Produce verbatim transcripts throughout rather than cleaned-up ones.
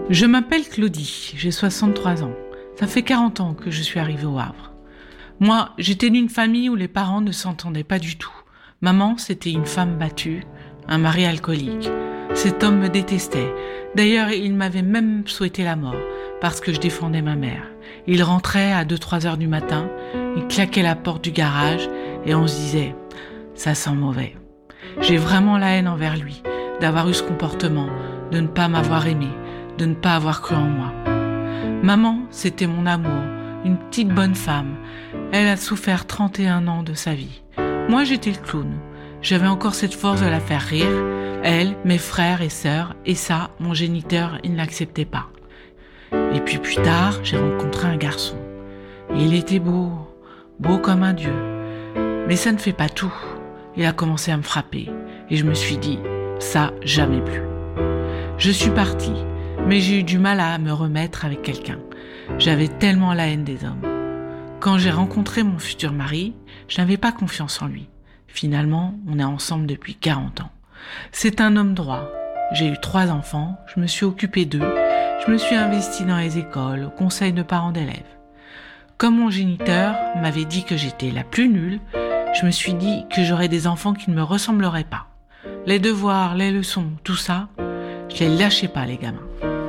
Je m'appelle Claudie, j'ai soixante-trois ans. Ça fait quarante ans que je suis arrivée au Havre. Moi, j'étais d'une famille où les parents ne s'entendaient pas du tout. Maman, c'était une femme battue, un mari alcoolique. Cet homme me détestait. D'ailleurs, il m'avait même souhaité la mort, parce que je défendais ma mère. Il rentrait à deux trois heures du matin, il claquait la porte du garage, et on se disait « ça sent mauvais ». J'ai vraiment la haine envers lui, d'avoir eu ce comportement, de ne pas m'avoir aimé, de ne pas avoir cru en moi. Maman, c'était mon amour, une petite bonne femme. Elle a souffert trente et un ans de sa vie. Moi, j'étais le clown. J'avais encore cette force de la faire rire. Elle, mes frères et sœurs, et ça, mon géniteur, il ne l'acceptait pas. Et puis plus tard, j'ai rencontré un garçon. Il était beau, beau comme un dieu. Mais ça ne fait pas tout. Il a commencé à me frapper. Et je me suis dit, ça, jamais plus. Je suis partie. Mais j'ai eu du mal à me remettre avec quelqu'un. J'avais tellement la haine des hommes. Quand j'ai rencontré mon futur mari, je n'avais pas confiance en lui. Finalement, on est ensemble depuis quarante ans. C'est un homme droit. J'ai eu trois enfants, je me suis occupée d'eux, je me suis investie dans les écoles, au conseil de parents d'élèves. Comme mon géniteur m'avait dit que j'étais la plus nulle, je me suis dit que j'aurais des enfants qui ne me ressembleraient pas. Les devoirs, les leçons, tout ça, je les lâchais pas, les gamins.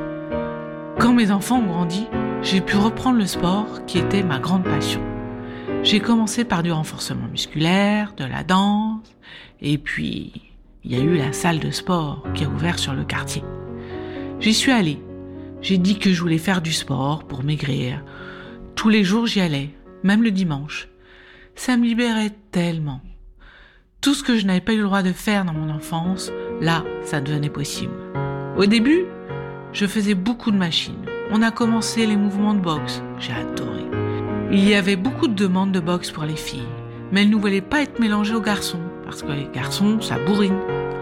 Quand mes enfants ont grandi, j'ai pu reprendre le sport qui était ma grande passion. J'ai commencé par du renforcement musculaire, de la danse, et puis il y a eu la salle de sport qui a ouvert sur le quartier. J'y suis allée. J'ai dit que je voulais faire du sport pour maigrir. Tous les jours j'y allais, même le dimanche. Ça me libérait tellement. Tout ce que je n'avais pas eu le droit de faire dans mon enfance, là, ça devenait possible. Au début, je faisais beaucoup de machines. On a commencé les mouvements de boxe. J'ai adoré. Il y avait beaucoup de demandes de boxe pour les filles, mais elles ne voulaient pas être mélangées aux garçons, parce que les garçons, ça bourrine.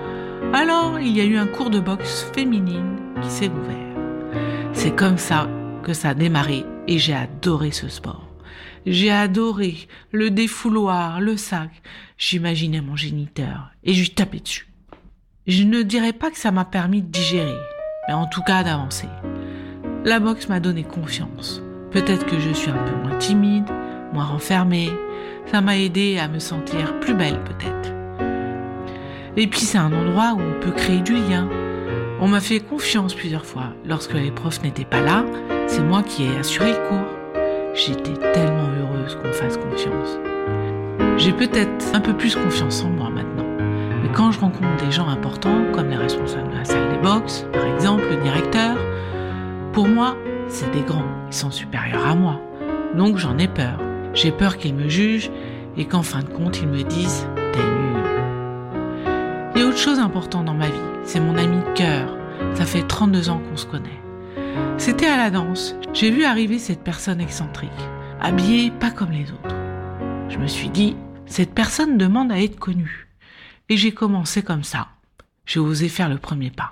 Alors, il y a eu un cours de boxe féminine qui s'est ouvert. C'est comme ça que ça a démarré et j'ai adoré ce sport. J'ai adoré le défouloir, le sac. J'imaginais mon géniteur et je lui tapais dessus. Je ne dirais pas que ça m'a permis de digérer, mais en tout cas d'avancer. La boxe m'a donné confiance. Peut-être que je suis un peu moins timide, moins renfermée. Ça m'a aidé à me sentir plus belle peut-être. Et puis c'est un endroit où on peut créer du lien. On m'a fait confiance plusieurs fois. Lorsque les profs n'étaient pas là, c'est moi qui ai assuré le cours. J'étais tellement heureuse qu'on me fasse confiance. J'ai peut-être un peu plus confiance en moi maintenant. Mais quand je rencontre des gens importants, comme les responsables de la salle des box, par exemple le directeur, pour moi, c'est des grands, ils sont supérieurs à moi. Donc j'en ai peur. J'ai peur qu'ils me jugent et qu'en fin de compte, ils me disent « t'es nul ». Il y a autre chose importante dans ma vie, c'est mon ami de cœur. Ça fait trente-deux ans qu'on se connaît. C'était à la danse. J'ai vu arriver cette personne excentrique, habillée pas comme les autres. Je me suis dit, cette personne demande à être connue. Et j'ai commencé comme ça. J'ai osé faire le premier pas.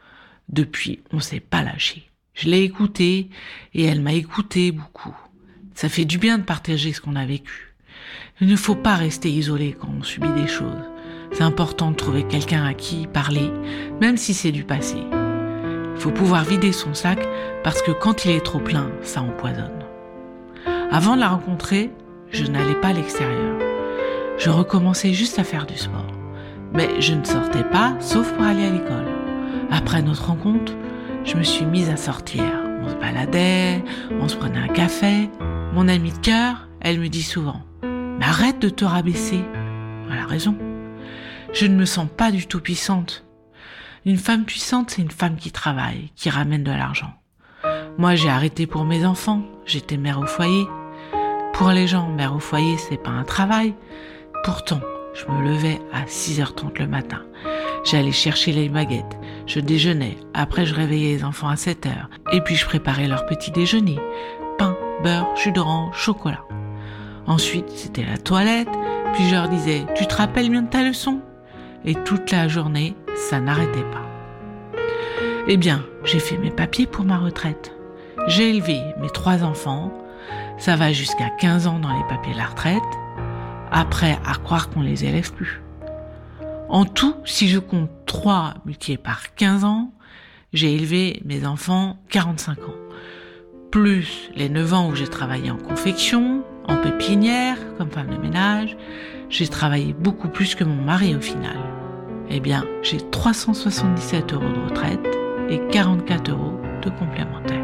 Depuis, on s'est pas lâché. Je l'ai écoutée et elle m'a écouté beaucoup. Ça fait du bien de partager ce qu'on a vécu. Il ne faut pas rester isolé quand on subit des choses. C'est important de trouver quelqu'un à qui parler, même si c'est du passé. Il faut pouvoir vider son sac parce que quand il est trop plein, ça empoisonne. Avant de la rencontrer, je n'allais pas à l'extérieur. Je recommençais juste à faire du sport. Mais je ne sortais pas, sauf pour aller à l'école. Après notre rencontre, je me suis mise à sortir. On se baladait, on se prenait un café. Mon amie de cœur, elle me dit souvent « Mais arrête de te rabaisser !» Elle a raison. Je ne me sens pas du tout puissante. Une femme puissante, c'est une femme qui travaille, qui ramène de l'argent. Moi, j'ai arrêté pour mes enfants. J'étais mère au foyer. Pour les gens, mère au foyer, c'est pas un travail. Pourtant, je me levais à six heures trente le matin. J'allais chercher les baguettes. Je déjeunais. Après, je réveillais les enfants à sept heures. Et puis, je préparais leur petit déjeuner. Pain, beurre, jus d'orange, chocolat. Ensuite, c'était la toilette. Puis, je leur disais, tu te rappelles bien de ta leçon ? Et toute la journée, ça n'arrêtait pas. Eh bien, j'ai fait mes papiers pour ma retraite. J'ai élevé mes trois enfants. Ça va jusqu'à quinze ans dans les papiers de la retraite. Après, à croire qu'on les élève plus. En tout, si je compte trois multiplié par quinze ans, j'ai élevé mes enfants quarante-cinq ans. Plus les neuf ans où j'ai travaillé en confection, en pépinière, comme femme de ménage, j'ai travaillé beaucoup plus que mon mari au final. Eh bien, j'ai trois cent soixante-dix-sept euros de retraite et quarante-quatre euros de complémentaire.